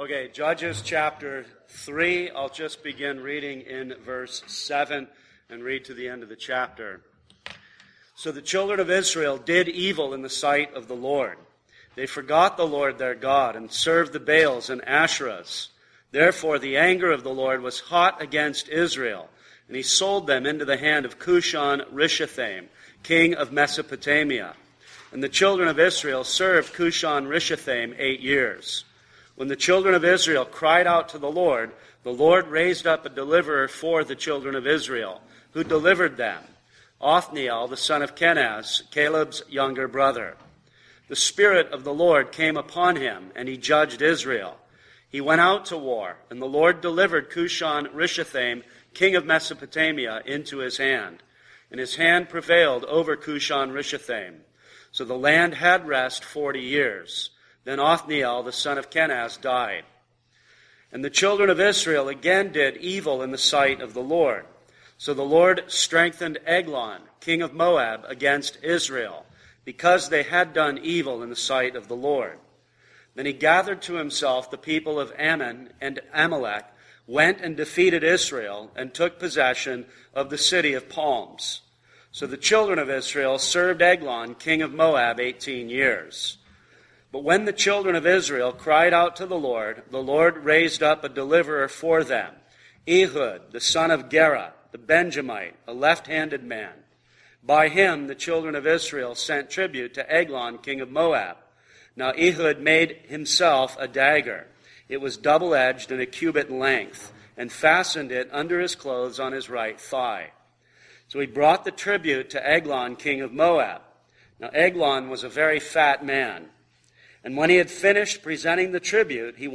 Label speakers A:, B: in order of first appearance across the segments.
A: Okay, Judges chapter 3. I'll just begin reading in verse 7 and read to the end of the chapter. So the children of Israel did evil in the sight of the Lord. They forgot the Lord their God and served the Baals and Asherahs. Therefore the anger of the Lord was hot against Israel, and he sold them into the hand of Cushan-Rishathaim, king of Mesopotamia. And the children of Israel served Cushan-Rishathaim 8 years. When the children of Israel cried out to the Lord raised up a deliverer for the children of Israel, who delivered them, Othniel, the son of Kenaz, Caleb's younger brother. The Spirit of the Lord came upon him, and he judged Israel. He went out to war, and the Lord delivered Cushan-Rishathaim, king of Mesopotamia, into his hand. And his hand prevailed over Cushan-Rishathaim. So the land had rest 40 years. Then Othniel, the son of Kenaz, died. And the children of Israel again did evil in the sight of the Lord. So the Lord strengthened Eglon, king of Moab, against Israel, because they had done evil in the sight of the Lord. Then he gathered to himself the people of Ammon and Amalek, went and defeated Israel, and took possession of the city of palms. So the children of Israel served Eglon, king of Moab, 18 years. But when the children of Israel cried out to the Lord raised up a deliverer for them, Ehud, the son of Gera, the Benjamite, a left-handed man. By him the children of Israel sent tribute to Eglon, king of Moab. Now Ehud made himself a dagger. It was double-edged and a cubit in length, and fastened it under his clothes on his right thigh. So he brought the tribute to Eglon, king of Moab. Now Eglon was a very fat man. And when he had finished presenting the tribute, he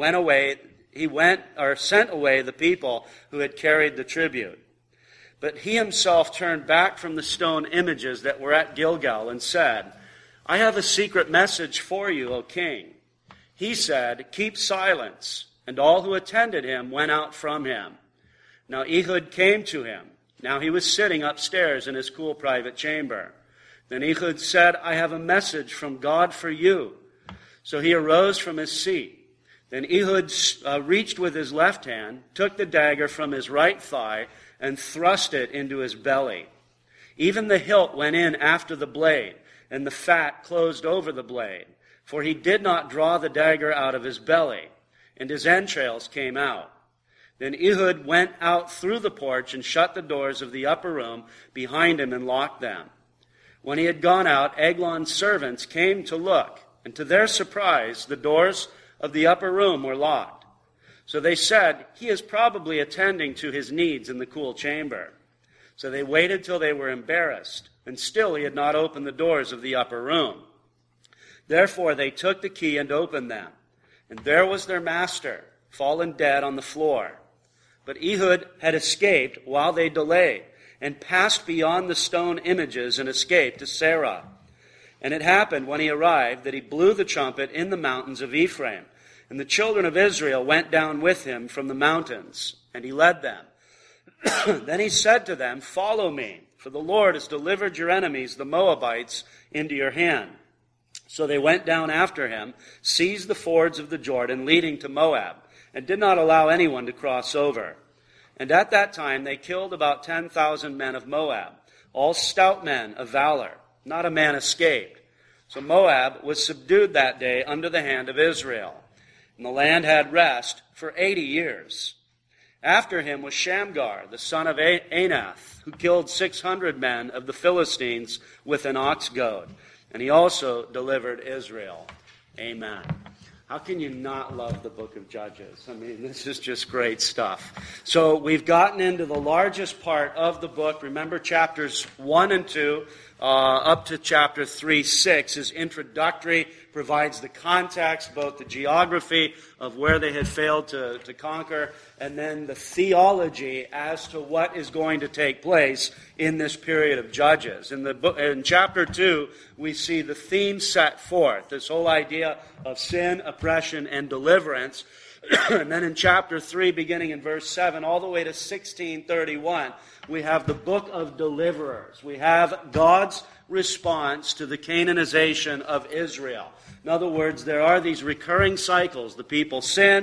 A: sent away the people who had carried the tribute. But he himself turned back from the stone images that were at Gilgal and said, I have a secret message for you, O king. He said, keep silence. And all who attended him went out from him. Now Ehud came to him. Now he was sitting upstairs in his cool private chamber. Then Ehud said, I have a message from God for you. So he arose from his seat. Then Ehud reached with his left hand, took the dagger from his right thigh, and thrust it into his belly. Even the hilt went in after the blade, and the fat closed over the blade. For he did not draw the dagger out of his belly, and his entrails came out. Then Ehud went out through the porch and shut the doors of the upper room behind him and locked them. When he had gone out, Eglon's servants came to look. And to their surprise, the doors of the upper room were locked. So they said, he is probably attending to his needs in the cool chamber. So they waited till they were embarrassed, and still he had not opened the doors of the upper room. Therefore they took the key and opened them. And there was their master, fallen dead on the floor. But Ehud had escaped while they delayed, and passed beyond the stone images and escaped to Sarah. And it happened when he arrived that he blew the trumpet in the mountains of Ephraim. And the children of Israel went down with him from the mountains, and he led them. Then he said to them, follow me, for the Lord has delivered your enemies, the Moabites, into your hand. So they went down after him, seized the fords of the Jordan leading to Moab, and did not allow anyone to cross over. And at that time they killed about 10,000 men of Moab, all stout men of valor. Not a man escaped. So Moab was subdued that day under the hand of Israel. And the land had rest for 80 years. After him was Shamgar, the son of Anath, who killed 600 men of the Philistines with an ox goad. And he also delivered Israel. Amen. How can you not love the book of Judges? I mean, this is just great stuff. So we've gotten into the largest part of the book. Remember, chapters 1 and 2 up to chapter 3:6 is introductory, provides the context, both the geography of where they had failed to conquer, and then the theology as to what is going to take place in this period of Judges. In chapter 2, we see the theme set forth, this whole idea of sin, oppression, and deliverance. And then in chapter 3, beginning in verse 7, all the way to 16:31, we have the book of deliverers. We have God's response to the Canaanization of Israel. In other words, there are these recurring cycles. The people sin,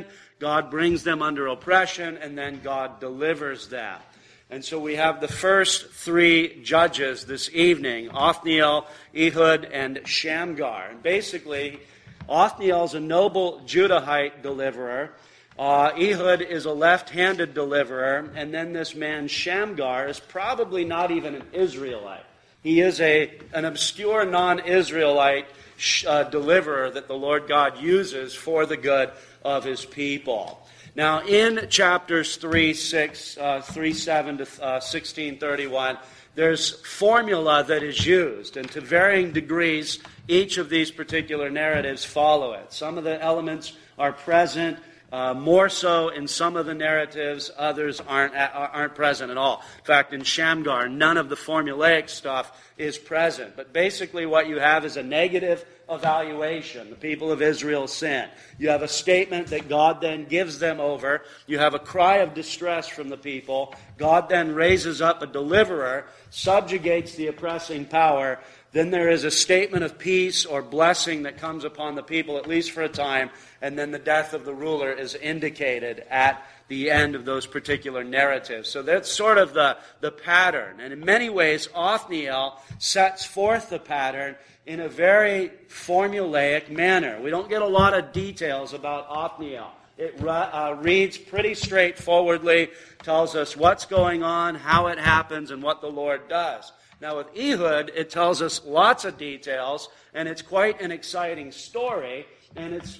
A: God brings them under oppression, and then God delivers them. And so we have the first three judges this evening, Othniel, Ehud, and Shamgar. And basically, Othniel is a noble Judahite deliverer. Ehud is a left-handed deliverer. And then this man Shamgar is probably not even an Israelite. He is an obscure non-Israelite deliverer that the Lord God uses for the good of his people. Now, in chapters 3:7 to 16:31, there's formula that is used, and to varying degrees, each of these particular narratives follow it. Some of the elements are present, more so in some of the narratives, others aren't present at all. In fact, in Shamgar, none of the formulaic stuff is present. But basically what you have is a negative evaluation. The people of Israel sin. You have a statement that God then gives them over. You have a cry of distress from the people. God then raises up a deliverer, subjugates the oppressing power. Then there is a statement of peace or blessing that comes upon the people, at least for a time, and then the death of the ruler is indicated at the end of those particular narratives. So that's sort of the pattern. And in many ways, Othniel sets forth the pattern in a very formulaic manner. We don't get a lot of details about Othniel. It reads pretty straightforwardly, tells us what's going on, how it happens, and what the Lord does. Now with Ehud, it tells us lots of details, and it's quite an exciting story. And its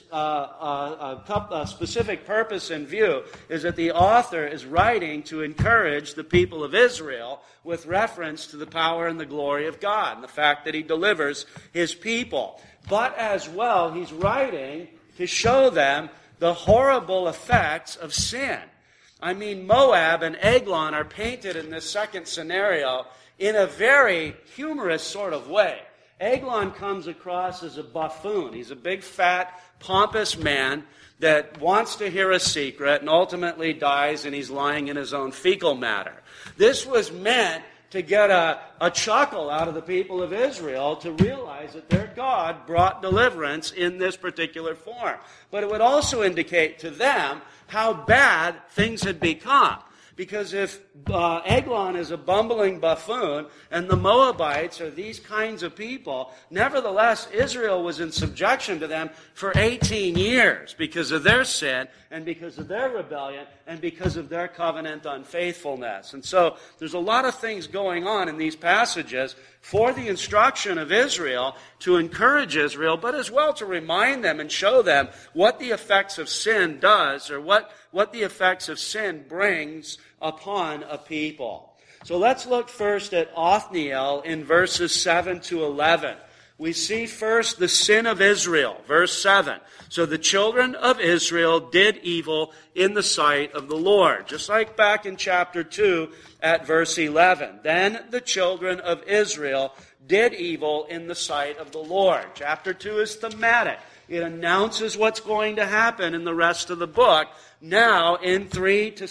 A: a specific purpose in view is that the author is writing to encourage the people of Israel with reference to the power and the glory of God and the fact that he delivers his people. But as well, he's writing to show them the horrible effects of sin. I mean, Moab and Eglon are painted in this second scenario in a very humorous sort of way. Eglon comes across as a buffoon. He's a big, fat, pompous man that wants to hear a secret and ultimately dies, and he's lying in his own fecal matter. This was meant to get a chuckle out of the people of Israel to realize that their God brought deliverance in this particular form. But it would also indicate to them how bad things had become. Because if Eglon is a bumbling buffoon and the Moabites are these kinds of people, nevertheless, Israel was in subjection to them for 18 years because of their sin and because of their rebellion and because of their covenant unfaithfulness. And so there's a lot of things going on in these passages for the instruction of Israel, to encourage Israel, but as well to remind them and show them what the effects of sin does, or what the effects of sin brings upon a people. So let's look first at Othniel in verses 7 to 11. We see first the sin of Israel, verse 7. So the children of Israel did evil in the sight of the Lord. Just like back in chapter 2 at verse 11. Then the children of Israel did evil in the sight of the Lord. Chapter 2 is thematic. It announces what's going to happen in the rest of the book. Now, in 3 to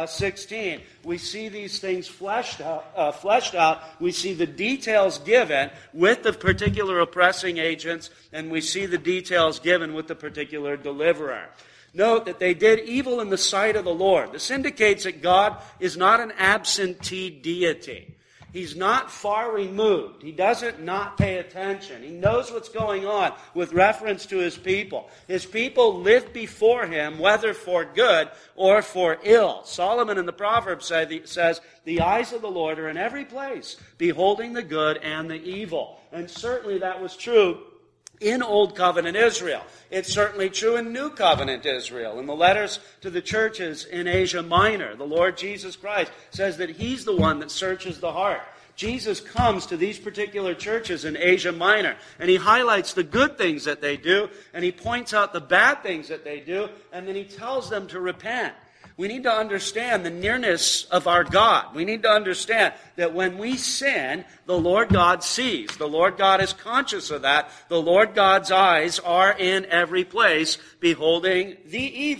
A: 16, we see these things fleshed out. We see the details given with the particular oppressing agents, and we see the details given with the particular deliverer. Note that they did evil in the sight of the Lord. This indicates that God is not an absentee deity. He's not far removed. He doesn't not pay attention. He knows what's going on with reference to his people. His people live before him, whether for good or for ill. Solomon in the Proverbs says, the eyes of the Lord are in every place, beholding the good and the evil. And certainly that was true in Old Covenant Israel. It's certainly true in New Covenant Israel. In the letters to the churches in Asia Minor, the Lord Jesus Christ says that he's the one that searches the heart. Jesus comes to these particular churches in Asia Minor, and he highlights the good things that they do, and he points out the bad things that they do, and then he tells them to repent. We need to understand the nearness of our God. We need to understand that when we sin, the Lord God sees. The Lord God is conscious of that. The Lord God's eyes are in every place, beholding the evil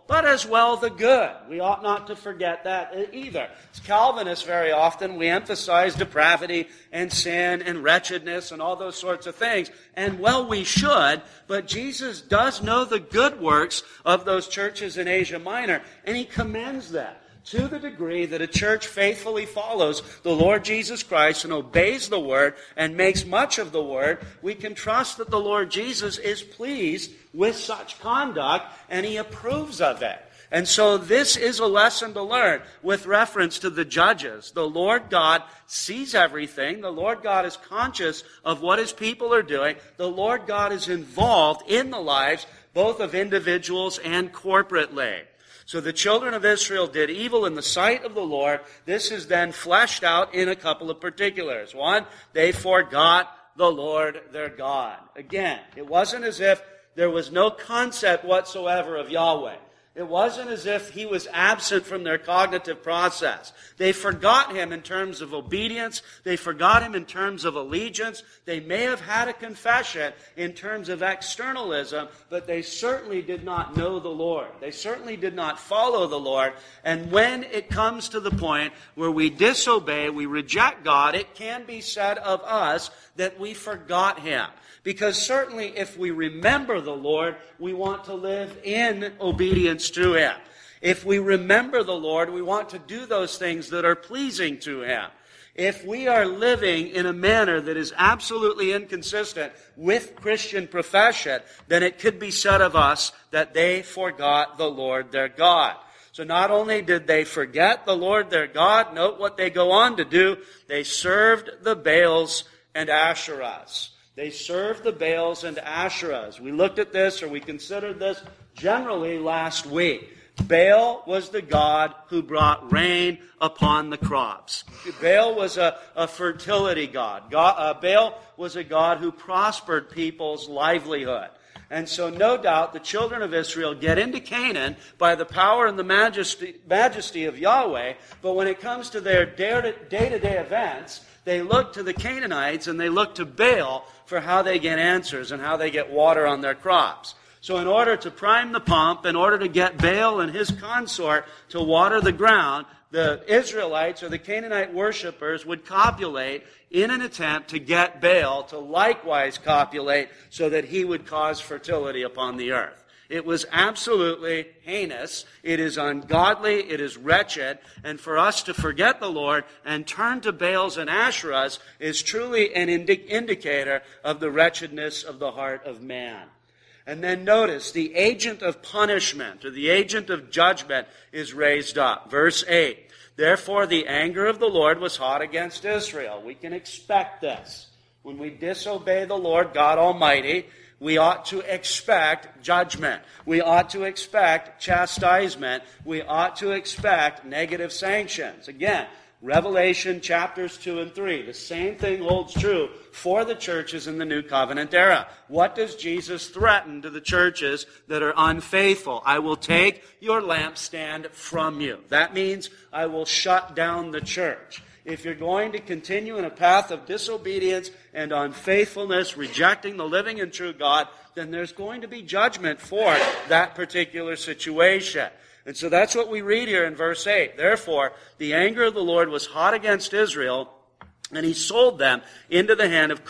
A: but as well the good. We ought not to forget that either. As Calvinists, very often, we emphasize depravity and sin and wretchedness and all those sorts of things. And well, we should, but Jesus does know the good works of those churches in Asia Minor, and he commends them. To the degree that a church faithfully follows the Lord Jesus Christ and obeys the Word and makes much of the Word, we can trust that the Lord Jesus is pleased with such conduct and he approves of it. And so this is a lesson to learn with reference to the judges. The Lord God sees everything. The Lord God is conscious of what his people are doing. The Lord God is involved in the lives both of individuals and corporately. So the children of Israel did evil in the sight of the Lord. This is then fleshed out in a couple of particulars. One, they forgot the Lord their God. Again, it wasn't as if there was no concept whatsoever of Yahweh. It wasn't as if he was absent from their cognitive process. They forgot him in terms of obedience. They forgot him in terms of allegiance. They may have had a confession in terms of externalism, but they certainly did not know the Lord. They certainly did not follow the Lord. And when it comes to the point where we disobey, we reject God, it can be said of us that we forgot him. Because certainly if we remember the Lord, we want to live in obedience to him. If we remember the Lord, we want to do those things that are pleasing to him. If we are living in a manner that is absolutely inconsistent with Christian profession, then it could be said of us that they forgot the Lord their God. So not only did they forget the Lord their God, note what they go on to do. They served the Baals and Asherahs. They served the Baals and Asherahs. We looked at this, or we considered this generally last week. Baal was the god who brought rain upon the crops. Baal was a fertility god. Baal was a god who prospered people's livelihood. And so no doubt the children of Israel get into Canaan by the power and the majesty of Yahweh, but when it comes to their day-to-day events, they look to the Canaanites and they look to Baal for how they get answers and how they get water on their crops. So in order to prime the pump, in order to get Baal and his consort to water the ground, the Israelites or the Canaanite worshippers would copulate in an attempt to get Baal to likewise copulate so that he would cause fertility upon the earth. It was absolutely heinous. It is ungodly. It is wretched. And for us to forget the Lord and turn to Baals and Asherahs is truly an indicator of the wretchedness of the heart of man. And then notice, the agent of punishment, or the agent of judgment, is raised up. Verse 8, therefore the anger of the Lord was hot against Israel. We can expect this. When we disobey the Lord God Almighty, we ought to expect judgment. We ought to expect chastisement. We ought to expect negative sanctions. Again, Revelation chapters 2 and 3. The same thing holds true for the churches in the New Covenant era. What does Jesus threaten to the churches that are unfaithful? I will take your lampstand from you. That means I will shut down the church. If you're going to continue in a path of disobedience and unfaithfulness, rejecting the living and true God, then there's going to be judgment for that particular situation. And so that's what we read here in verse 8. Therefore, the anger of the Lord was hot against Israel, and he sold them into the hand of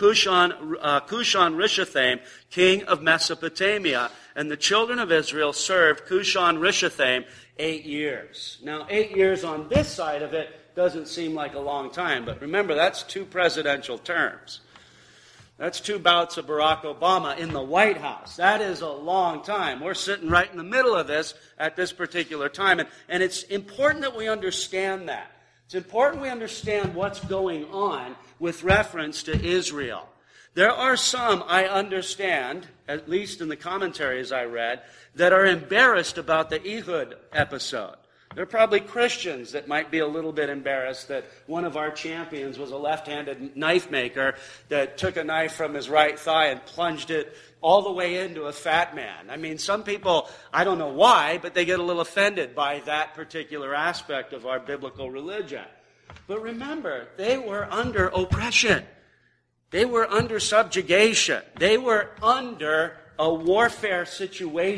A: Cushan-Rishathaim, king of Mesopotamia. And the children of Israel served Cushan-Rishathaim 8 years. Now, 8 years on this side of it doesn't seem like a long time, but remember, that's 2 presidential terms. That's 2 bouts of Barack Obama in the White House. That is a long time. We're sitting right in the middle of this at this particular time. And it's important that we understand that. It's important we understand what's going on with reference to Israel. There are some, I understand, at least in the commentaries I read, that are embarrassed about the Ehud episode. There are probably Christians that might be a little bit embarrassed that one of our champions was a left-handed knife maker that took a knife from his right thigh and plunged it all the way into a fat man. I mean, some people, I don't know why, but they get a little offended by that particular aspect of our biblical religion. But remember, they were under oppression. They were under subjugation. They were under a warfare situation.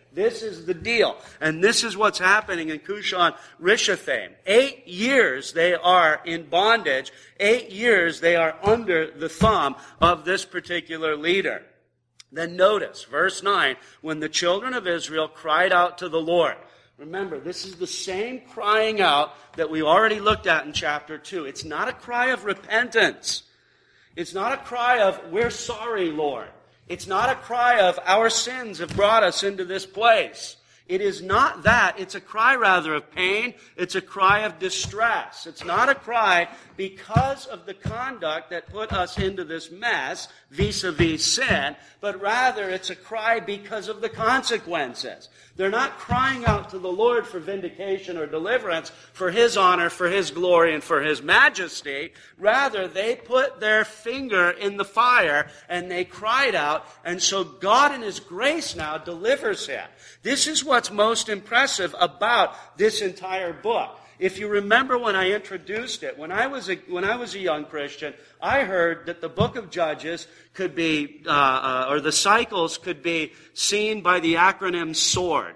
A: This is the deal. And this is what's happening in Cushan Rishathaim. 8 years they are in bondage. 8 years they are under the thumb of this particular leader. Then notice, verse 9, when the children of Israel cried out to the Lord. Remember, this is the same crying out that we already looked at in chapter 2. It's not a cry of repentance. It's not a cry of, we're sorry, Lord. It's not a cry of, our sins have brought us into this place. It is not that. It's a cry rather of pain. It's a cry of distress. It's not a cry because of the conduct that put us into this mess vis-a-vis sin, but rather it's a cry because of the consequences. They're not crying out to the Lord for vindication or deliverance, for His honor, for His glory, and for His majesty. Rather, they put their finger in the fire and they cried out, and so God in His grace now delivers him. This is what's most impressive about this entire book. If you remember when I introduced it, when I was a young Christian, I heard that the book of Judges could be, or the cycles could be seen by the acronym SWORD,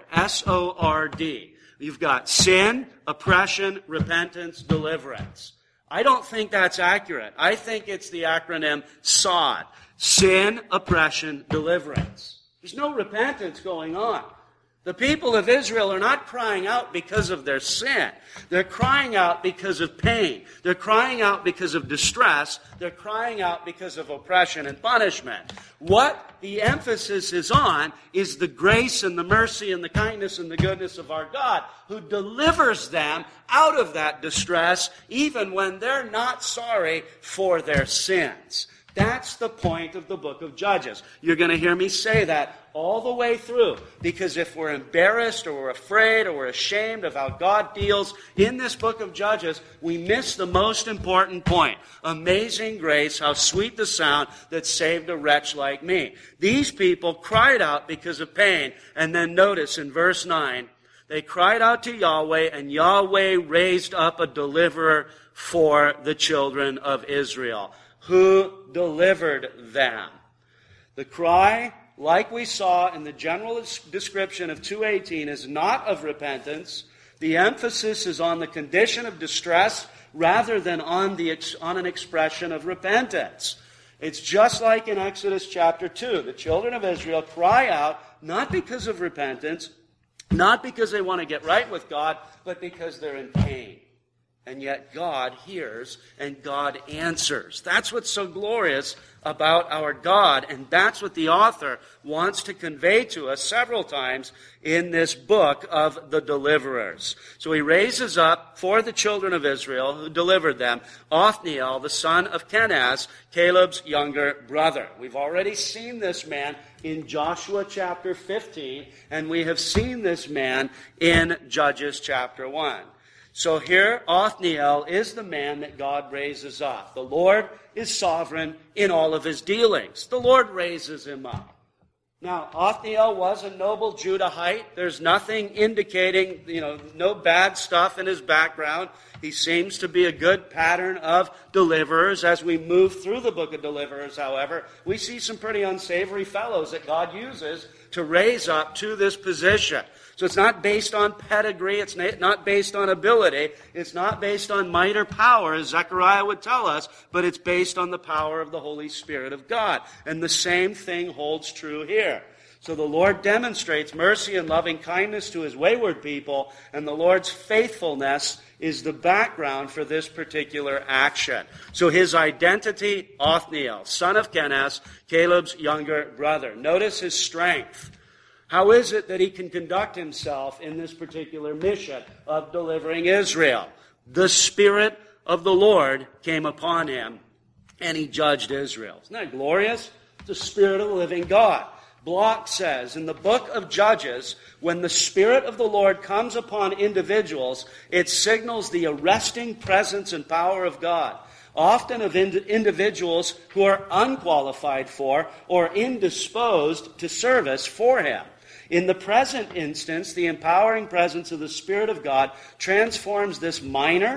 A: S-O-R-D. You've got sin, oppression, repentance, deliverance. I don't think that's accurate. I think it's the acronym SOD, sin, oppression, deliverance. There's no repentance going on. The people of Israel are not crying out because of their sin. They're crying out because of pain. They're crying out because of distress. They're crying out because of oppression and punishment. What the emphasis is on is the grace and the mercy and the kindness and the goodness of our God, who delivers them out of that distress even when they're not sorry for their sins. That's the point of the book of Judges. You're going to hear me say that all the way through, because if we're embarrassed or we're afraid or we're ashamed of how God deals in this book of Judges, we miss the most important point. Amazing grace, how sweet the sound that saved a wretch like me. These people cried out because of pain, and then notice in verse 9, they cried out to Yahweh, and Yahweh raised up a deliverer for the children of Israel, who delivered them. The cry, like we saw in the general description of 2:18, is not of repentance. The emphasis is on the condition of distress rather than on an expression of repentance. It's just like in Exodus chapter 2. The children of Israel cry out not because of repentance, not because they want to get right with God, but because they're in pain. And yet God hears and God answers. That's what's so glorious about our God. And that's what the author wants to convey to us several times in this book of the deliverers. So he raises up for the children of Israel who delivered them, Othniel, the son of Kenaz, Caleb's younger brother. We've already seen this man in Joshua chapter 15, and we have seen this man in Judges chapter 1. So here, Othniel is the man that God raises up. The Lord is sovereign in all of His dealings. The Lord raises him up. Now, Othniel was a noble Judahite. There's nothing indicating, no bad stuff in his background. He seems to be a good pattern of deliverers. As we move through the book of deliverers, however, we see some pretty unsavory fellows that God uses to raise up to this position. So it's not based on pedigree, it's not based on ability, it's not based on might or power, as Zechariah would tell us, but it's based on the power of the Holy Spirit of God. And the same thing holds true here. So the Lord demonstrates mercy and loving kindness to His wayward people, and the Lord's faithfulness is the background for this particular action. So his identity, Othniel, son of Kenaz, Caleb's younger brother. Notice his strength. How is it that he can conduct himself in this particular mission of delivering Israel? The Spirit of the Lord came upon him, and he judged Israel. Isn't that glorious? The Spirit of the living God. Bloch says, in the book of Judges, when the Spirit of the Lord comes upon individuals, it signals the arresting presence and power of God, often of individuals who are unqualified for or indisposed to service for Him. In the present instance, the empowering presence of the Spirit of God transforms this minor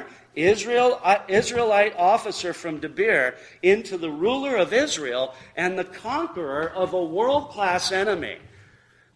A: Israelite officer from Debir into the ruler of Israel and the conqueror of a world-class enemy.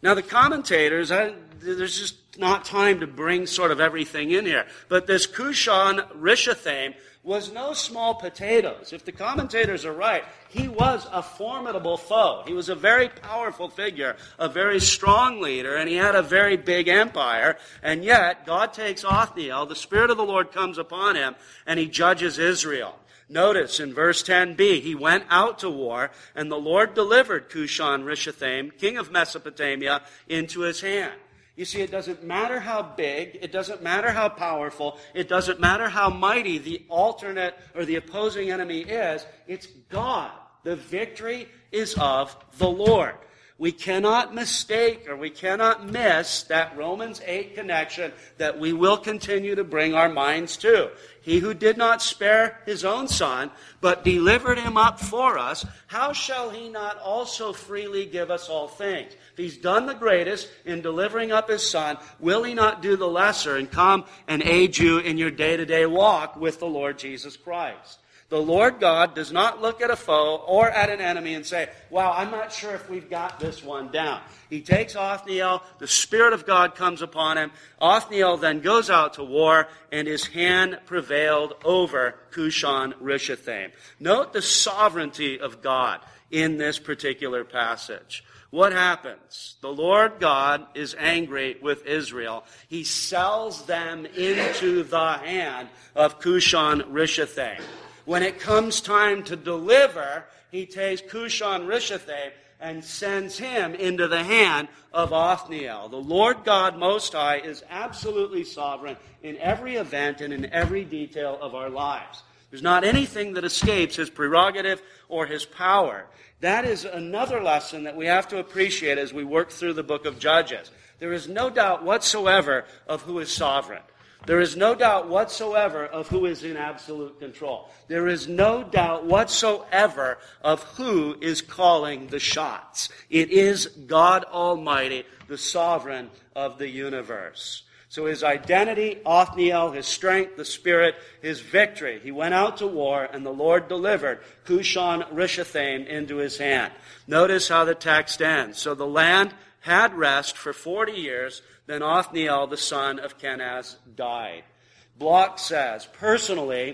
A: Now the commentators, there's just not time to bring sort of everything in here, but this Cushan-Rishathaim was no small potatoes. If the commentators are right, he was a formidable foe. He was a very powerful figure, a very strong leader, and he had a very big empire. And yet, God takes Othniel, the Spirit of the Lord comes upon him, and he judges Israel. Notice in verse 10b, he went out to war, and the Lord delivered Cushan-Rishathaim, king of Mesopotamia, into his hand. You see, it doesn't matter how big, it doesn't matter how powerful, it doesn't matter how mighty the alternate or the opposing enemy is, it's God. The victory is of the Lord. We cannot mistake or we cannot miss that Romans 8 connection that we will continue to bring our minds to. He who did not spare his own son, but delivered him up for us, how shall he not also freely give us all things? If he's done the greatest in delivering up his son, will he not do the lesser and come and aid you in your day-to-day walk with the Lord Jesus Christ? The Lord God does not look at a foe or at an enemy and say, wow, I'm not sure if we've got this one down. He takes Othniel, the Spirit of God comes upon him. Othniel then goes out to war, and his hand prevailed over Cushan-Rishathaim. Note the sovereignty of God in this particular passage. What happens? The Lord God is angry with Israel. He sells them into the hand of Cushan-Rishathaim. When it comes time to deliver, he takes Cushan-Rishathaim and sends him into the hand of Othniel. The Lord God Most High is absolutely sovereign in every event and in every detail of our lives. There's not anything that escapes his prerogative or his power. That is another lesson that we have to appreciate as we work through the book of Judges. There is no doubt whatsoever of who is sovereign. There is no doubt whatsoever of who is in absolute control. There is no doubt whatsoever of who is calling the shots. It is God Almighty, the sovereign of the universe. So his identity, Othniel, his strength, the Spirit, his victory. He went out to war, and the Lord delivered Cushan-Rishathaim into his hand. Notice how the text ends. So the land had rest for 40 years. Then Othniel, the son of Kenaz, died. Bloch says, personally,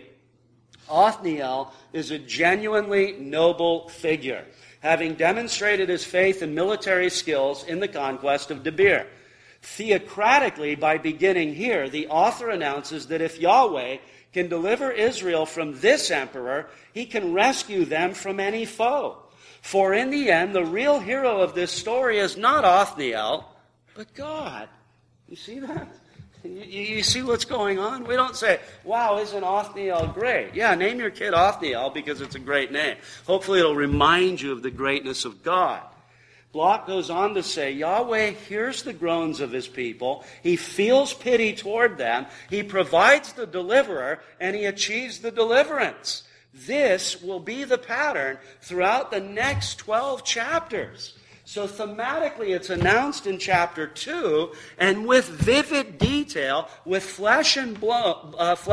A: Othniel is a genuinely noble figure, having demonstrated his faith and military skills in the conquest of Debir. Theocratically, by beginning here, the author announces that if Yahweh can deliver Israel from this emperor, he can rescue them from any foe. For in the end, the real hero of this story is not Othniel, but God. You see that? You see what's going on? We don't say, wow, isn't Othniel great? Yeah, name your kid Othniel because it's a great name. Hopefully it'll remind you of the greatness of God. Bloch goes on to say, Yahweh hears the groans of his people. He feels pity toward them. He provides the deliverer, and he achieves the deliverance. This will be the pattern throughout the next 12 chapters. So thematically, it's announced in chapter 2, and with vivid detail, with flesh and blood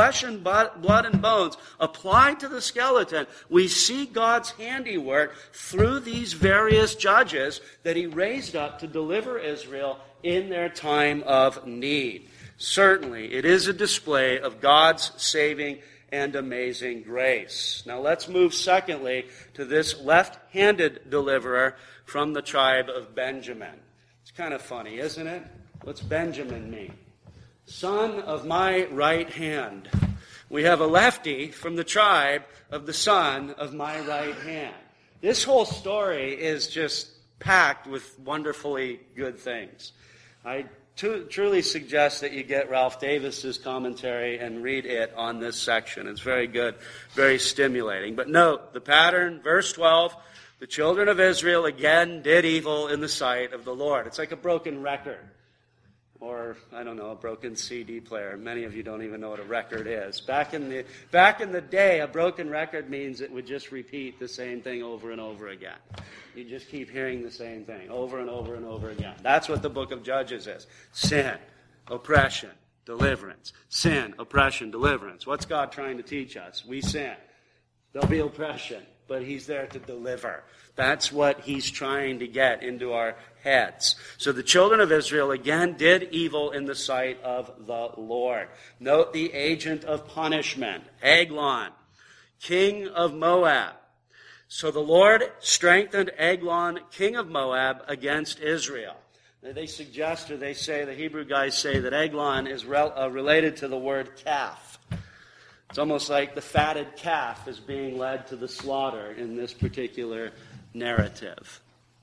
A: and bones applied to the skeleton, we see God's handiwork through these various judges that he raised up to deliver Israel in their time of need. Certainly, it is a display of God's saving and amazing grace. Now let's move secondly to this left-handed deliverer from the tribe of Benjamin. It's kind of funny, isn't it? What's Benjamin mean? Son of my right hand. We have a lefty from the tribe of the son of my right hand. This whole story is just packed with wonderfully good things. I truly suggest that you get Ralph Davis's commentary and read it on this section. It's very good, very stimulating. But note the pattern, verse 12, the children of Israel again did evil in the sight of the Lord. It's like a broken record. Or, I don't know, a broken CD player. Many of you don't even know what a record is. Back in the day, a broken record means it would just repeat the same thing over and over again. You just keep hearing the same thing over and over and over again. That's what the book of Judges is. Sin, oppression, deliverance. Sin, oppression, deliverance. What's God trying to teach us? We sin. There'll be oppression. but he's there to deliver. That's what he's trying to get into our heads. So the children of Israel again did evil in the sight of the Lord. Note the agent of punishment, Eglon, king of Moab. So the Lord strengthened Eglon, king of Moab, against Israel. They suggest, or they say, the Hebrew guys say that Eglon is related to the word calf. It's almost like the fatted calf is being led to the slaughter in this particular narrative.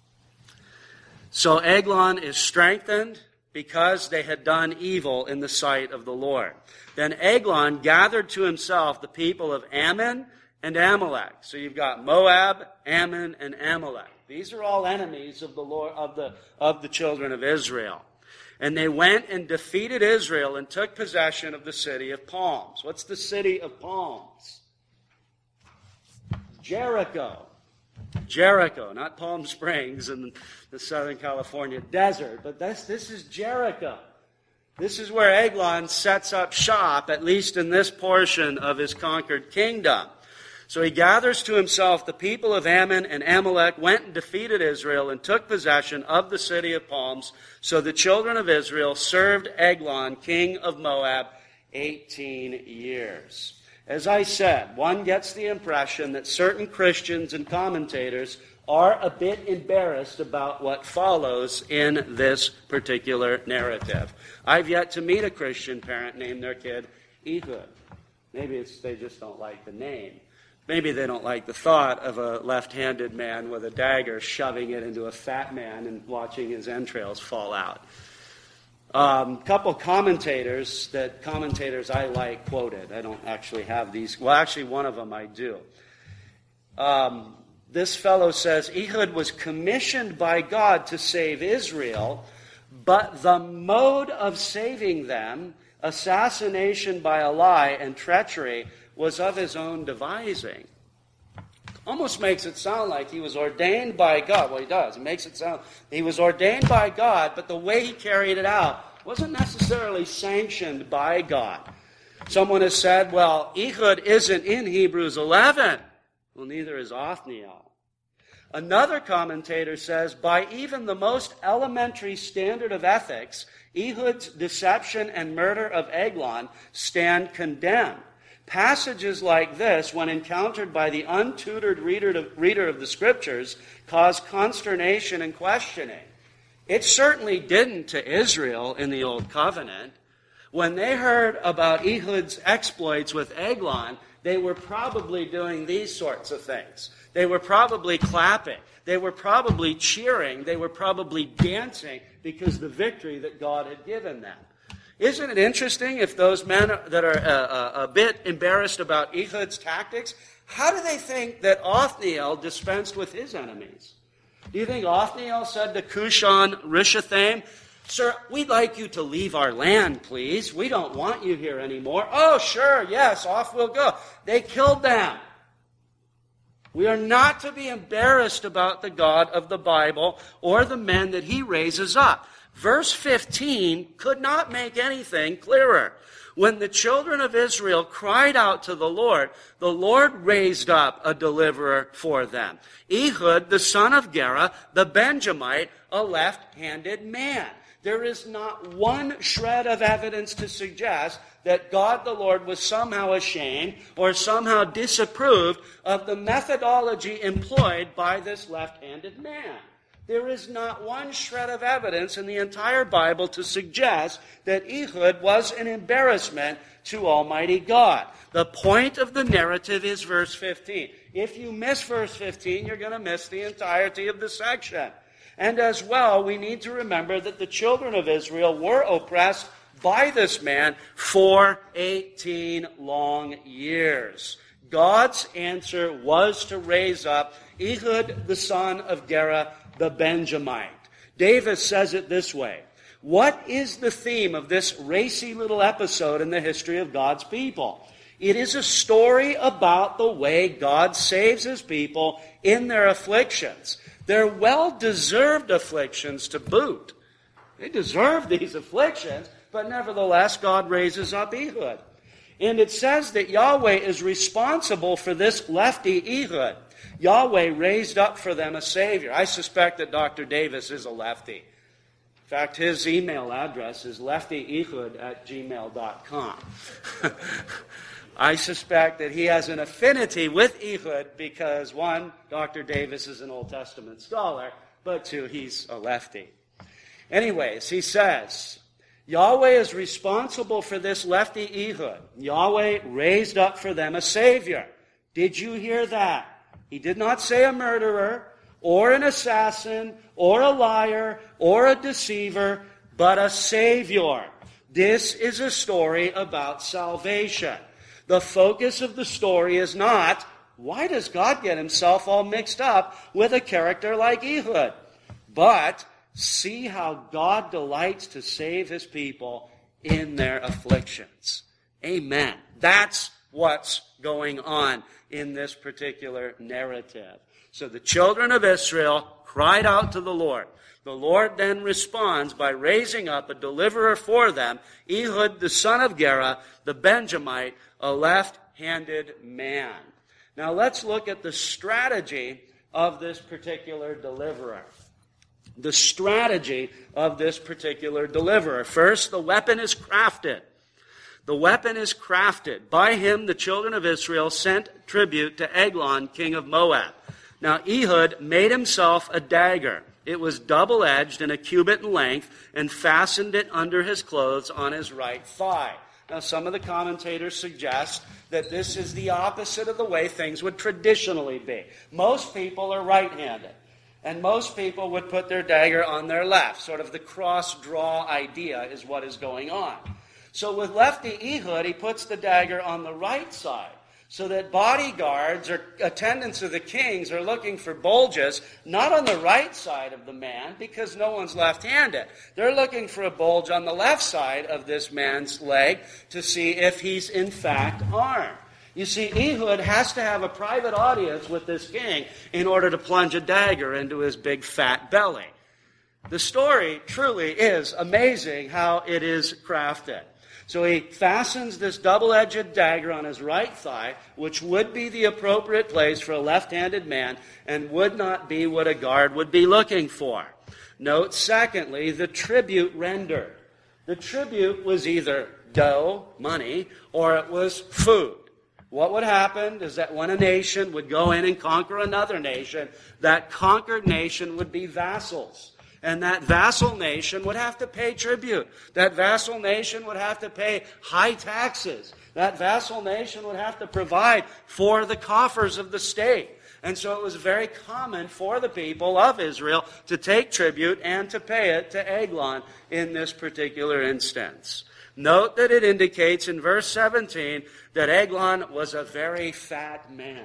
A: So Eglon is strengthened because they had done evil in the sight of the Lord. Then Eglon gathered to himself the people of Ammon and Amalek. So you've got Moab, Ammon, and Amalek. These are all enemies of the Lord, of the children of Israel. And they went and defeated Israel and took possession of the city of palms. What's the city of palms? Jericho. Jericho, not Palm Springs in the Southern California desert, but this is Jericho. This is where Eglon sets up shop, at least in this portion of his conquered kingdom. So he gathers to himself the people of Ammon and Amalek, went and defeated Israel, and took possession of the city of palms. So the children of Israel served Eglon, king of Moab, 18 years. As I said, one gets the impression that certain Christians and commentators are a bit embarrassed about what follows in this particular narrative. I've yet to meet a Christian parent named their kid Ehud. Maybe they just don't like the name. Maybe they don't like the thought of a left-handed man with a dagger shoving it into a fat man and watching his entrails fall out. Couple commentators I like quoted. I don't actually have these. Well, actually, one of them I do. This fellow says, Ehud was commissioned by God to save Israel, but the mode of saving them, assassination by a lie and treachery, was of his own devising. Almost makes it sound like he was ordained by God. Well, he does. It makes it sound he was ordained by God, but the way he carried it out wasn't necessarily sanctioned by God. Someone has said, well, Ehud isn't in Hebrews 11. Well, neither is Othniel. Another commentator says, by even the most elementary standard of ethics, Ehud's deception and murder of Eglon stand condemned. Passages like this, when encountered by the untutored reader of the Scriptures, cause consternation and questioning. It certainly didn't to Israel in the Old Covenant. When they heard about Ehud's exploits with Eglon, they were probably doing these sorts of things. They were probably clapping. They were probably cheering. They were probably dancing because of the victory that God had given them. Isn't it interesting if those men that are a bit embarrassed about Ehud's tactics, how do they think that Othniel dispensed with his enemies? Do you think Othniel said to Cushan-Rishathaim, Sir, we'd like you to leave our land, please. We don't want you here anymore. Oh, sure, yes, off we'll go. They killed them. We are not to be embarrassed about the God of the Bible or the men that he raises up. Verse 15 could not make anything clearer. When the children of Israel cried out to the Lord raised up a deliverer for them. Ehud, the son of Gera, the Benjamite, a left-handed man. There is not one shred of evidence to suggest that God the Lord was somehow ashamed or somehow disapproved of the methodology employed by this left-handed man. There is not one shred of evidence in the entire Bible to suggest that Ehud was an embarrassment to Almighty God. The point of the narrative is verse 15. If you miss verse 15, you're going to miss the entirety of the section. And as well, we need to remember that the children of Israel were oppressed by this man for 18 long years. God's answer was to raise up Ehud, the son of Gera, the Benjamite. Davis says it this way. What is the theme of this racy little episode in the history of God's people? It is a story about the way God saves his people in their afflictions. They're well-deserved afflictions to boot. They deserve these afflictions, but nevertheless, God raises up Ehud. And it says that Yahweh is responsible for this lefty Ehud. Yahweh raised up for them a Savior. I suspect that Dr. Davis is a lefty. In fact, his email address is leftyehud@gmail.com. I suspect that he has an affinity with Ehud because, one, Dr. Davis is an Old Testament scholar, but two, he's a lefty. Anyways, he says, Yahweh is responsible for this lefty Ehud. Yahweh raised up for them a Savior. Did you hear that? He did not say a murderer, or an assassin, or a liar, or a deceiver, but a Savior. This is a story about salvation. The focus of the story is not, why does God get himself all mixed up with a character like Ehud? But, see how God delights to save his people in their afflictions. Amen. That's what's going on in this particular narrative. So the children of Israel cried out to the Lord. The Lord then responds by raising up a deliverer for them, Ehud the son of Gera, the Benjamite, a left-handed man. Now let's look at the strategy of this particular deliverer. The strategy of this particular deliverer. First, the weapon is crafted. The weapon is crafted. By him, the children of Israel sent tribute to Eglon, king of Moab. Now, Ehud made himself a dagger. It was double-edged and a cubit in length, and fastened it under his clothes on his right thigh. Now, some of the commentators suggest that this is the opposite of the way things would traditionally be. Most people are right-handed, and most people would put their dagger on their left. Sort of the cross-draw idea is what is going on. So with lefty Ehud, he puts the dagger on the right side, so that bodyguards or attendants of the kings are looking for bulges, not on the right side of the man, because no one's left-handed. They're looking for a bulge on the left side of this man's leg to see if he's in fact armed. You see, Ehud has to have a private audience with this king in order to plunge a dagger into his big fat belly. The story truly is amazing how it is crafted. So he fastens this double-edged dagger on his right thigh, which would be the appropriate place for a left-handed man and would not be what a guard would be looking for. Note, secondly, the tribute rendered. The tribute was either dough, money, or it was food. What would happen is that when a nation would go in and conquer another nation, that conquered nation would be vassals. And that vassal nation would have to pay tribute. That vassal nation would have to pay high taxes. That vassal nation would have to provide for the coffers of the state. And so it was very common for the people of Israel to take tribute and to pay it to Eglon in this particular instance. Note that it indicates in verse 17 that Eglon was a very fat man.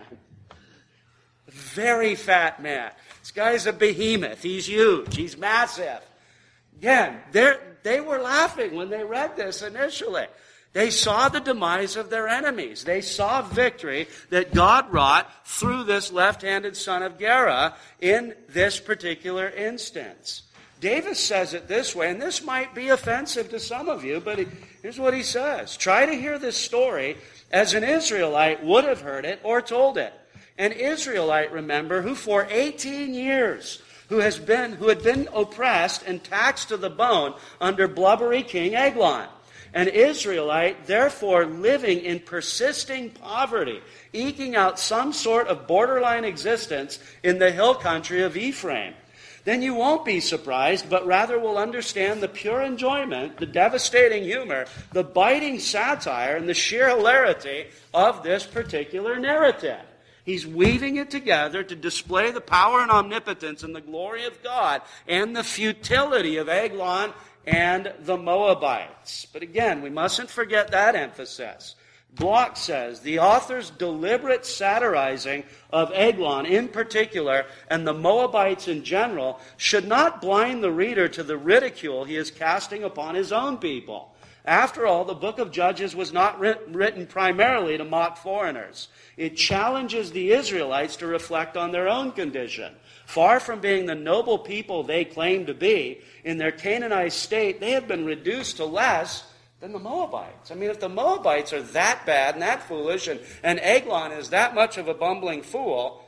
A: Very fat man. This guy's a behemoth. He's huge. He's massive. Again, they were laughing when they read this initially. They saw the demise of their enemies. They saw victory that God wrought through this left-handed son of Gera in this particular instance. Davis says it this way, and this might be offensive to some of you, but here's what he says. Try to hear this story as an Israelite would have heard it or told it. An Israelite, remember, who for 18 years, who had been oppressed and taxed to the bone under blubbery King Eglon. An Israelite, therefore, living in persisting poverty, eking out some sort of borderline existence in the hill country of Ephraim. Then you won't be surprised, but rather will understand the pure enjoyment, the devastating humor, the biting satire, and the sheer hilarity of this particular narrative. He's weaving it together to display the power and omnipotence and the glory of God and the futility of Eglon and the Moabites. But again, we mustn't forget that emphasis. Block says, the author's deliberate satirizing of Eglon in particular and the Moabites in general should not blind the reader to the ridicule he is casting upon his own people. After all, the book of Judges was not written primarily to mock foreigners. It challenges the Israelites to reflect on their own condition. Far from being the noble people they claim to be, in their Canaanite state, they have been reduced to less than the Moabites. I mean, if the Moabites are that bad and that foolish, and Eglon is that much of a bumbling fool,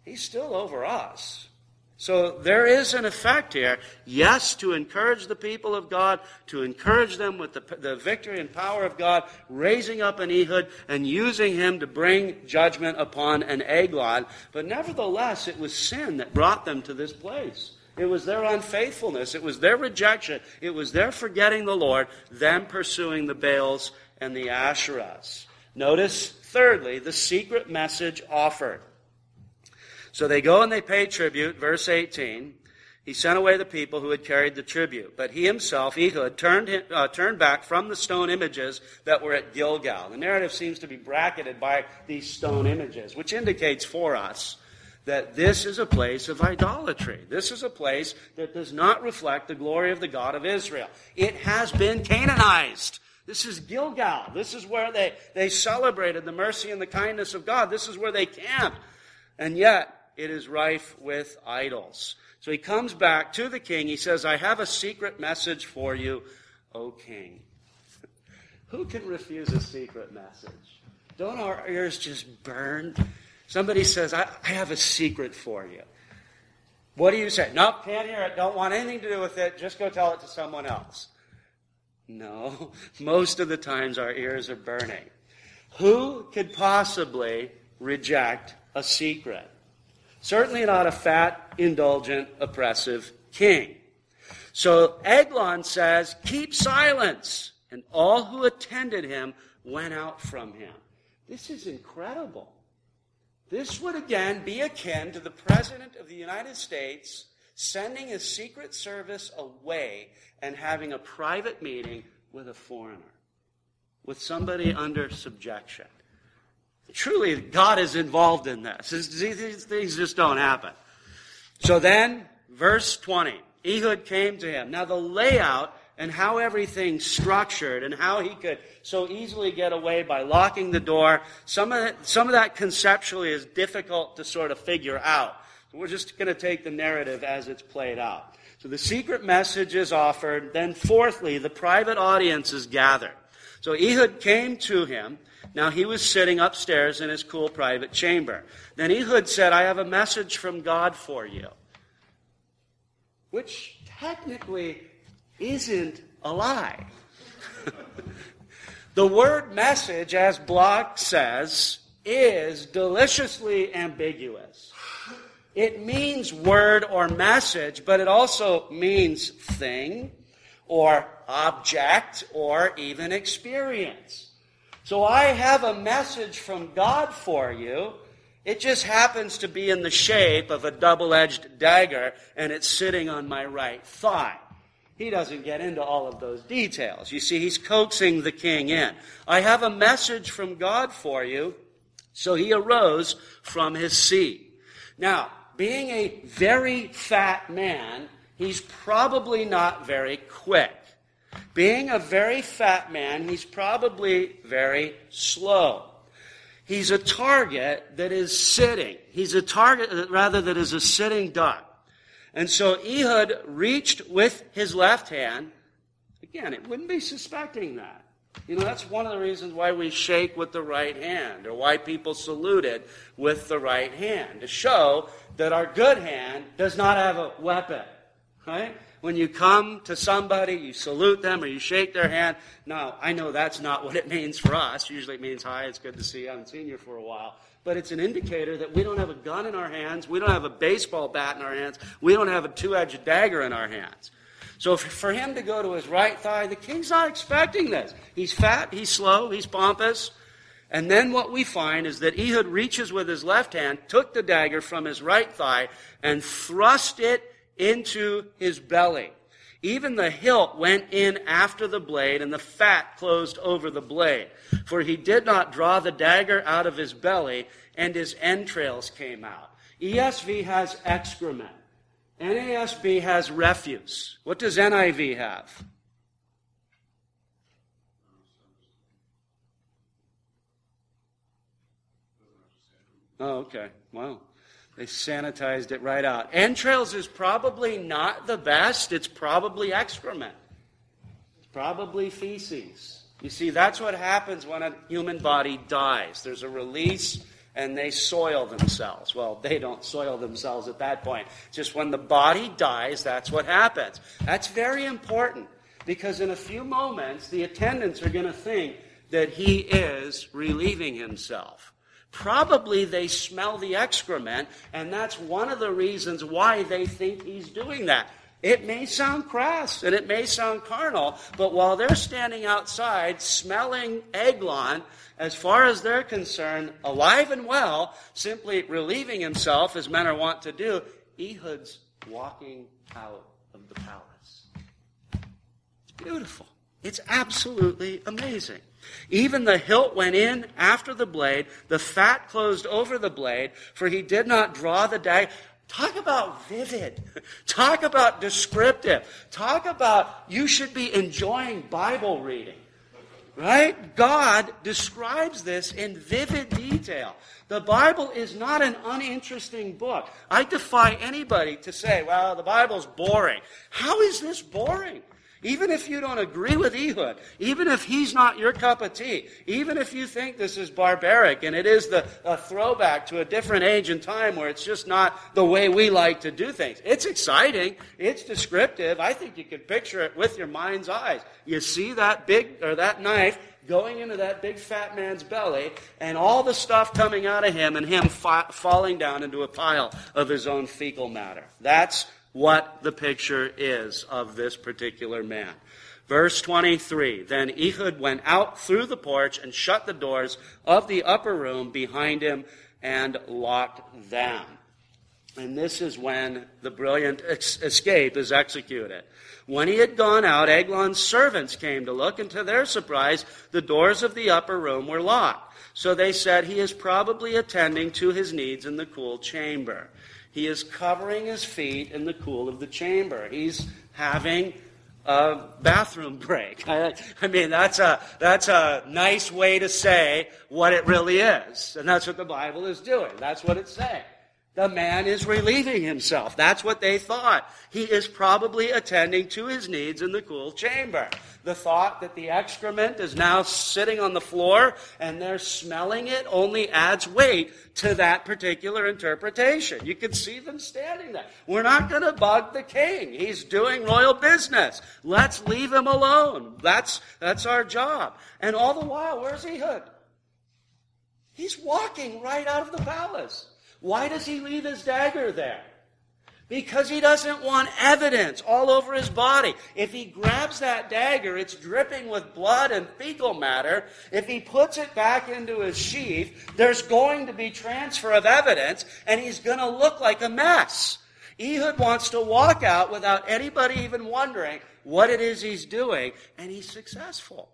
A: he's still over us. So there is an effect here, yes, to encourage the people of God, to encourage them with the victory and power of God, raising up an Ehud and using him to bring judgment upon an Eglon. But nevertheless, it was sin that brought them to this place. It was their unfaithfulness. It was their rejection. It was their forgetting the Lord, them pursuing the Baals and the Asherahs. Notice, thirdly, the secret message offered. So they go and they pay tribute, verse 18. He sent away the people who had carried the tribute. But he himself, Ehud, turned back from the stone images that were at Gilgal. The narrative seems to be bracketed by these stone images, which indicates for us that this is a place of idolatry. This is a place that does not reflect the glory of the God of Israel. It has been Canaanized. This is Gilgal. This is where they celebrated the mercy and the kindness of God. This is where they camped. And yet, it is rife with idols. So he comes back to the king. He says, I have a secret message for you, O king. Who can refuse a secret message? Don't our ears just burn? Somebody says, I have a secret for you. What do you say? Nope, can't hear it. Don't want anything to do with it. Just go tell it to someone else. No, most of the times our ears are burning. Who could possibly reject a secret? Certainly not a fat, indulgent, oppressive king. So Eglon says, keep silence. And all who attended him went out from him. This is incredible. This would again be akin to the President of the United States sending his Secret Service away and having a private meeting with a foreigner, with somebody under subjection. Truly, God is involved in this. These things just don't happen. So then, verse 20, Ehud came to him. Now the layout and how everything's structured and how he could so easily get away by locking the door, some of that conceptually is difficult to sort of figure out. So we're just going to take the narrative as it's played out. So the secret message is offered. Then fourthly, the private audience is gathered. So Ehud came to him. Now he was sitting upstairs in his cool private chamber. Then Ehud said, I have a message from God for you. Which technically isn't a lie. The word message, as Block says, is deliciously ambiguous. It means word or message, but it also means thing or object or even experience. So I have a message from God for you. It just happens to be in the shape of a double-edged dagger, and it's sitting on my right thigh. He doesn't get into all of those details. You see, he's coaxing the king in. I have a message from God for you. So he arose from his seat. Now, being a very fat man, he's probably not very quick. Being a very fat man, he's probably very slow. He's a target that is sitting. He's a target, rather, that is a sitting duck. And so Ehud reached with his left hand. Again, it wouldn't be suspecting that. You know, that's one of the reasons why we shake with the right hand, or why people saluted with the right hand, to show that our good hand does not have a weapon, right? When you come to somebody, you salute them or you shake their hand. Now, I know that's not what it means for us. Usually it means, hi, it's good to see you. I haven't seen you for a while. But it's an indicator that we don't have a gun in our hands. We don't have a baseball bat in our hands. We don't have a two-edged dagger in our hands. So for him to go to his right thigh, the king's not expecting this. He's fat, he's slow, he's pompous. And then what we find is that Ehud reaches with his left hand, took the dagger from his right thigh, and thrust it into his belly. Even the hilt went in after the blade, and the fat closed over the blade. For he did not draw the dagger out of his belly, and his entrails came out. ESV has excrement. NASB has refuse. What does NIV have? Oh, okay. Wow. They sanitized it right out. Entrails is probably not the best. It's probably excrement. It's probably feces. You see, that's what happens when a human body dies. There's a release, and they soil themselves. Well, they don't soil themselves at that point. Just when the body dies, that's what happens. That's very important, because in a few moments, the attendants are going to think that he is relieving himself. Probably they smell the excrement, and that's one of the reasons why they think he's doing that. It may sound crass and it may sound carnal, but while they're standing outside smelling Eglon, as far as they're concerned, alive and well, simply relieving himself as men are wont to do, Ehud's walking out of the palace. It's beautiful. It's absolutely amazing. Even the hilt went in after the blade, the fat closed over the blade, for he did not draw the dagger. Talk about vivid. Talk about descriptive. Talk about you should be enjoying Bible reading. Right? God describes this in vivid detail. The Bible is not an uninteresting book. I defy anybody to say, well, the Bible's boring. How is this boring? Even if you don't agree with Ehud, even if he's not your cup of tea, even if you think this is barbaric and it is a throwback to a different age and time where it's just not the way we like to do things. It's exciting. It's descriptive. I think you can picture it with your mind's eyes. You see that that knife going into that big fat man's belly and all the stuff coming out of him and him falling down into a pile of his own fecal matter. That's what the picture is of this particular man. Verse 23, then Ehud went out through the porch and shut the doors of the upper room behind him and locked them. And this is when the brilliant escape is executed. When he had gone out, Eglon's servants came to look, and to their surprise, the doors of the upper room were locked. So they said, he is probably attending to his needs in the cool chamber. He is covering his feet in the cool of the chamber. He's having a bathroom break. I mean, that's a nice way to say what it really is. And that's what the Bible is doing. That's what it's saying. The man is relieving himself. That's what they thought. He is probably attending to his needs in the cool chamber. The thought that the excrement is now sitting on the floor and they're smelling it only adds weight to that particular interpretation. You can see them standing there. We're not going to bug the king. He's doing royal business. Let's leave him alone. That's our job. And all the while, where's Ehud? He's walking right out of the palace. Why does he leave his dagger there? Because he doesn't want evidence all over his body. If he grabs that dagger, it's dripping with blood and fecal matter. If he puts it back into his sheath, there's going to be transfer of evidence, and he's going to look like a mess. Ehud wants to walk out without anybody even wondering what it is he's doing, and he's successful.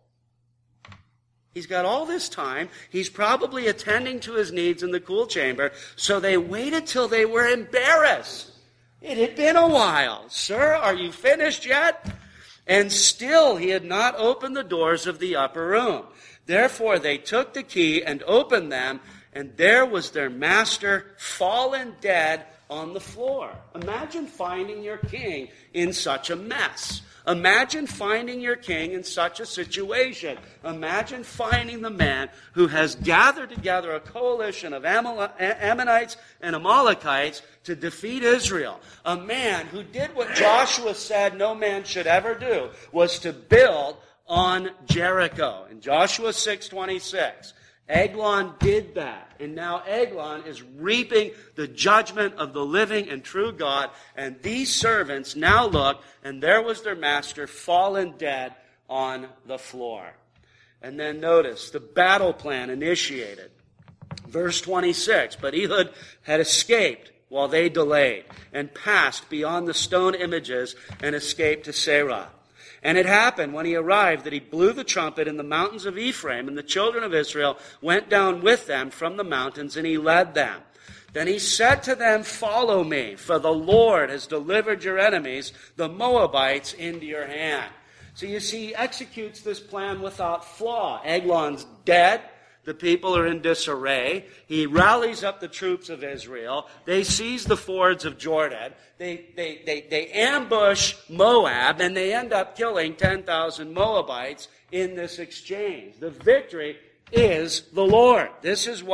A: He's got all this time. He's probably attending to his needs in the cool chamber. So they waited till they were embarrassed. It had been a while. Sir, are you finished yet? And still he had not opened the doors of the upper room. Therefore they took the key and opened them, and there was their master fallen dead on the floor. Imagine finding your king in such a mess. Imagine finding your king in such a situation. Imagine finding the man who has gathered together a coalition of Ammonites and Amalekites to defeat Israel. A man who did what Joshua said no man should ever do, was to build on Jericho. In Joshua 6:26. Eglon did that, and now Eglon is reaping the judgment of the living and true God, and these servants now look, and there was their master fallen dead on the floor. And then notice the battle plan initiated. Verse 26, but Ehud had escaped while they delayed, and passed beyond the stone images, and escaped to Serah. And it happened when he arrived that he blew the trumpet in the mountains of Ephraim, and the children of Israel went down with them from the mountains, and he led them. Then he said to them, follow me, for the Lord has delivered your enemies, the Moabites, into your hand. So you see, he executes this plan without flaw. Eglon's dead. The people are in disarray. He rallies up the troops of Israel. They seize the fords of Jordan. They ambush Moab, and they end up killing 10,000 Moabites in this exchange. The victory is the Lord. This is what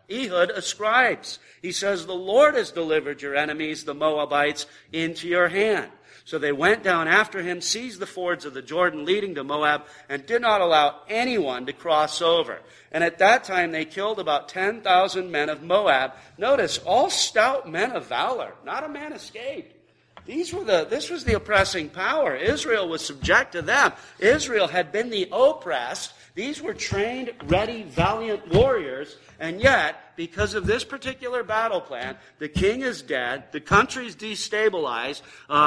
A: Ehud ascribes. He says, the Lord has delivered your enemies, the Moabites, into your hand. So they went down after him, seized the fords of the Jordan leading to Moab, and did not allow anyone to cross over. And at that time they killed about 10,000 men of Moab. Notice, all stout men of valor. Not a man escaped. This was the oppressing power. Israel was subject to them. Israel had been the oppressed. These were trained, ready, valiant warriors. And yet, because of this particular battle plan, the king is dead, the country's destabilized.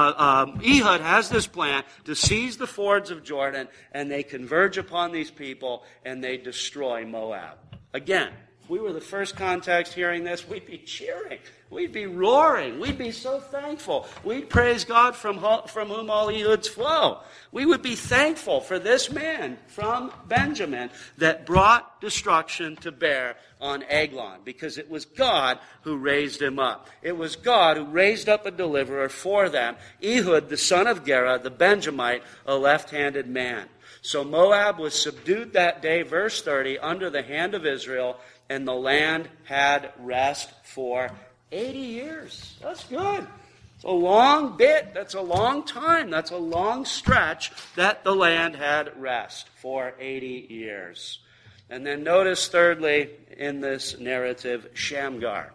A: Ehud has this plan to seize the fords of Jordan, and they converge upon these people, and they destroy Moab. Again, if we were the first context hearing this, we'd be cheering. We'd be roaring. We'd be so thankful. We'd praise God from whom all Ehud's flow. We would be thankful for this man from Benjamin that brought destruction to bear on Eglon, because it was God who raised him up. It was God who raised up a deliverer for them, Ehud, the son of Gera, the Benjamite, a left-handed man. So Moab was subdued that day, verse 30, under the hand of Israel, and the land had rest for 80 years. That's good. It's a long bit. That's a long time. That's a long stretch that the land had rest for 80 years. And then notice, thirdly, in this narrative, Shamgar.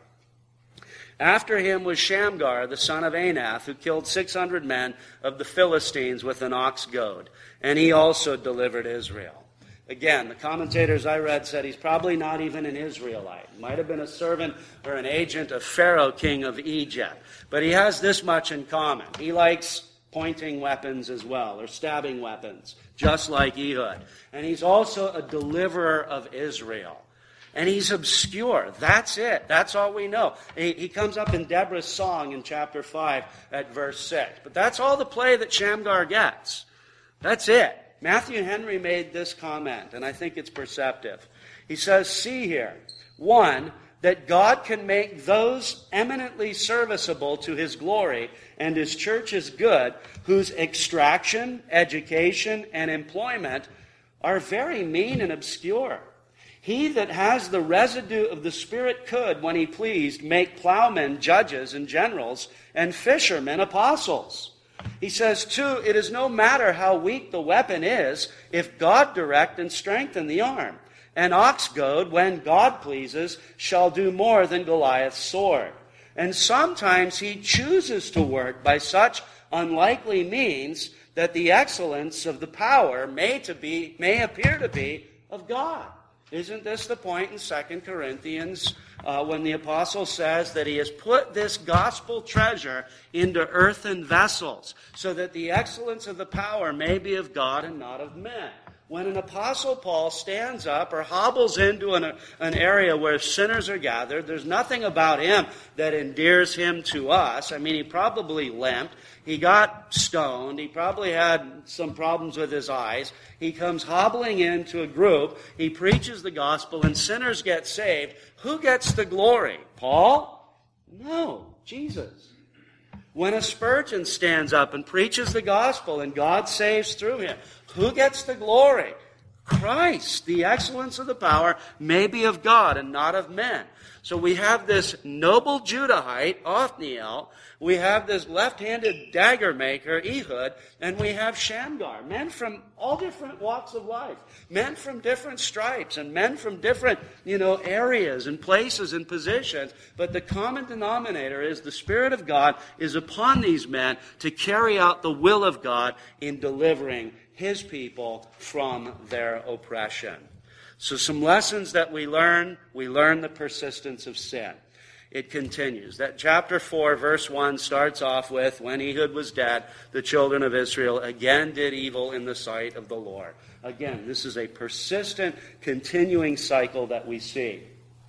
A: After him was Shamgar, the son of Anath, who killed 600 men of the Philistines with an ox goad. And he also delivered Israel. Again, the commentators I read said he's probably not even an Israelite. Might have been a servant or an agent of Pharaoh, king of Egypt. But he has this much in common. He likes pointing weapons as well, or stabbing weapons, just like Ehud. And he's also a deliverer of Israel. And he's obscure. That's it. That's all we know. He comes up in Deborah's song in chapter 5 at verse 6. But that's all the play that Shamgar gets. That's it. Matthew Henry made this comment, and I think it's perceptive. He says, see here, one, that God can make those eminently serviceable to his glory and his church's good, whose extraction, education, and employment are very mean and obscure. He that has the residue of the Spirit could, when he pleased, make plowmen judges and generals, and fishermen apostles. He says, too, it is no matter how weak the weapon is, if God direct and strengthen the arm. An ox goad, when God pleases, shall do more than Goliath's sword. And sometimes he chooses to work by such unlikely means that the excellence of the power may appear to be of God. Isn't this the point in 2 Corinthians when the apostle says that he has put this gospel treasure into earthen vessels so that the excellence of the power may be of God and not of men? When an apostle Paul stands up or hobbles into an area where sinners are gathered, there's nothing about him that endears him to us. I mean, he probably limped. He got stoned. He probably had some problems with his eyes. He comes hobbling into a group. He preaches the gospel, and sinners get saved. Who gets the glory? Paul? No, Jesus. When a Spurgeon stands up and preaches the gospel and God saves through him, who gets the glory? Christ. The excellence of the power may be of God and not of men. So we have this noble Judahite, Othniel. We have this left-handed dagger maker, Ehud. And we have Shamgar. Men from all different walks of life. Men from different stripes. And men from different, areas and places and positions. But the common denominator is the Spirit of God is upon these men to carry out the will of God in delivering his people from their oppression. So some lessons that we learn the persistence of sin. It continues. That chapter 4, verse 1 starts off with, when Ehud was dead, the children of Israel again did evil in the sight of the Lord. Again, this is a persistent, continuing cycle that we see.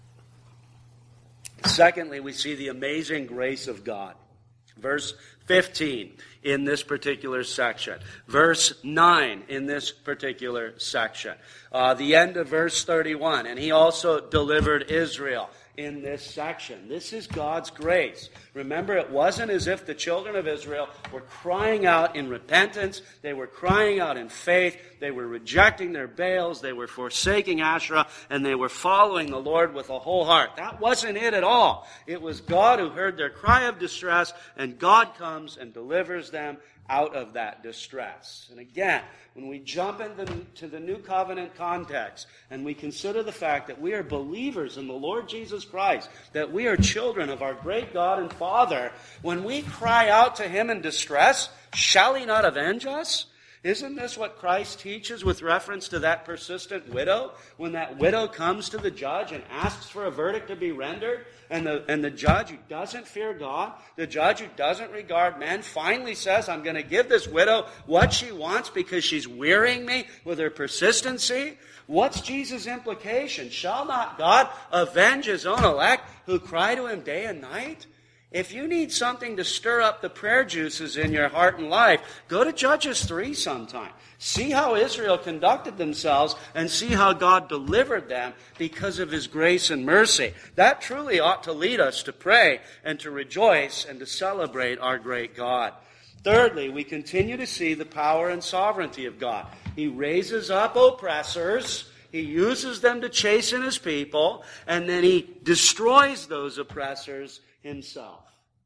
A: Secondly, we see the amazing grace of God. Verse 15 in this particular section. Verse 9 in this particular section. The end of verse 31. And he also delivered Israel. in this section. This is God's grace. Remember, it wasn't as if the children of Israel were crying out in repentance. They were crying out in faith. They were rejecting their Baals. They were forsaking Asherah, and they were following the Lord with a whole heart. That wasn't it at all. It was God who heard their cry of distress, and God comes and delivers them out of that distress. And again, when we jump into the New Covenant context and we consider the fact that we are believers in the Lord Jesus Christ, that we are children of our great God and Father, when we cry out to Him in distress, shall He not avenge us? Isn't this what Christ teaches with reference to that persistent widow? When that widow comes to the judge and asks for a verdict to be rendered, and the judge who doesn't fear God, the judge who doesn't regard men, finally says, I'm going to give this widow what she wants because she's wearying me with her persistency. What's Jesus' implication? Shall not God avenge His own elect who cry to Him day and night? If you need something to stir up the prayer juices in your heart and life, go to Judges 3 sometime. See how Israel conducted themselves and see how God delivered them because of His grace and mercy. That truly ought to lead us to pray and to rejoice and to celebrate our great God. Thirdly, we continue to see the power and sovereignty of God. He raises up oppressors. He uses them to chasten His people, and then He destroys those oppressors Himself.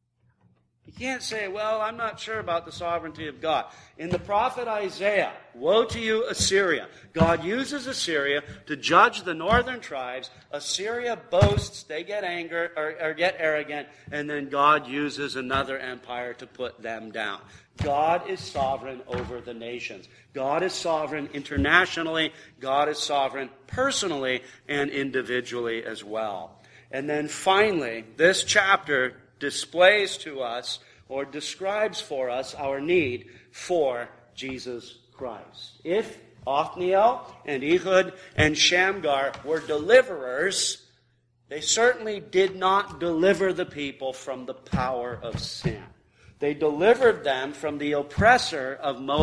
A: You can't say, well, I'm not sure about the sovereignty of God. In the prophet Isaiah, woe to you, Assyria. God uses Assyria to judge the northern tribes. Assyria boasts, they get angry or get arrogant, and then God uses another empire to put them down. God is sovereign over the nations. God is sovereign internationally. God is sovereign personally and individually as well. And then finally, this chapter displays to us or describes for us our need for Jesus Christ. If Othniel and Ehud and Shamgar were deliverers, they certainly did not deliver the people from the power of sin. They delivered them from the oppression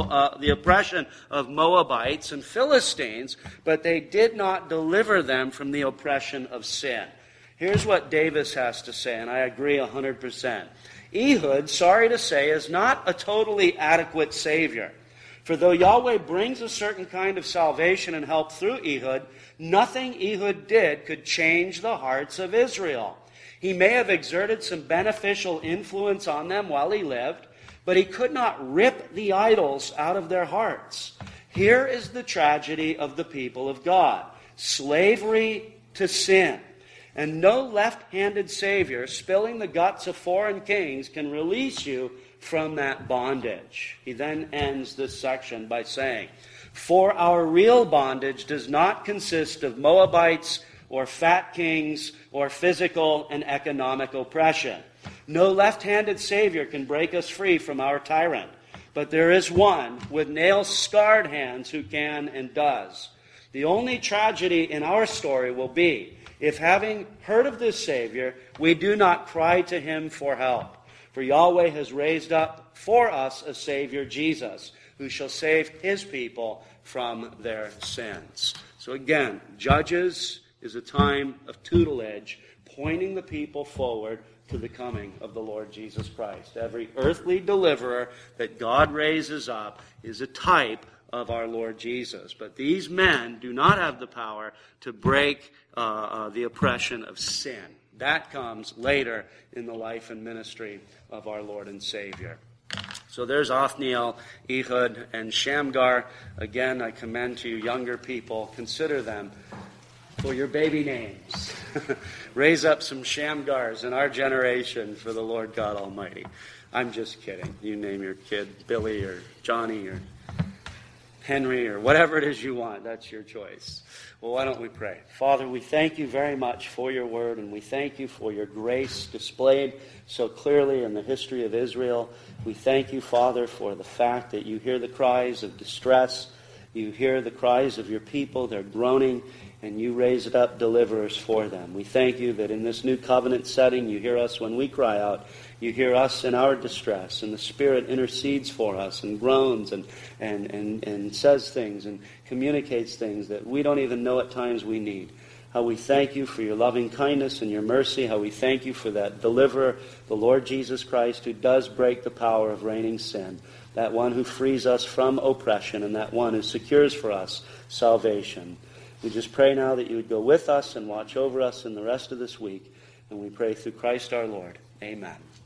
A: of Moabites and Philistines, but they did not deliver them from the oppression of sin. Here's what Davis has to say, and I agree 100%. Ehud, sorry to say, is not a totally adequate Savior. For though Yahweh brings a certain kind of salvation and help through Ehud, nothing Ehud did could change the hearts of Israel. He may have exerted some beneficial influence on them while he lived, but he could not rip the idols out of their hearts. Here is the tragedy of the people of God. Slavery to sin. And no left-handed Savior spilling the guts of foreign kings can release you from that bondage. He then ends this section by saying, for our real bondage does not consist of Moabites or fat kings or physical and economic oppression. No left-handed Savior can break us free from our tyrant. But there is one with nail-scarred hands who can and does. The only tragedy in our story will be if, having heard of this Savior, we do not cry to Him for help. For Yahweh has raised up for us a Savior, Jesus, who shall save His people from their sins. So again, Judges is a time of tutelage, pointing the people forward to the coming of the Lord Jesus Christ. Every earthly deliverer that God raises up is a type of our Lord Jesus. But these men do not have the power to break the oppression of sin. That comes later in the life and ministry of our Lord and Savior. So there's Othniel, Ehud, and Shamgar. Again, I commend to you younger people, consider them for your baby names. Raise up some Shamgars in our generation for the Lord God Almighty. I'm just kidding. You name your kid Billy or Johnny or Henry or whatever it is you want. That's your choice. Well, why don't we pray? Father, we thank you very much for your word, and we thank you for your grace displayed so clearly in the history of Israel. We thank you, Father, for the fact that you hear the cries of distress. You hear the cries of your people. They're groaning, and you raise up deliverers for them. We thank you that in this new covenant setting, you hear us when we cry out. You hear us in our distress, and the Spirit intercedes for us and groans and says things and communicates things that we don't even know at times we need. How we thank you for your loving kindness and your mercy. How we thank you for that deliverer, the Lord Jesus Christ, who does break the power of reigning sin. That one who frees us from oppression, and that one who secures for us salvation. We just pray now that you would go with us and watch over us in the rest of this week. And we pray through Christ our Lord. Amen.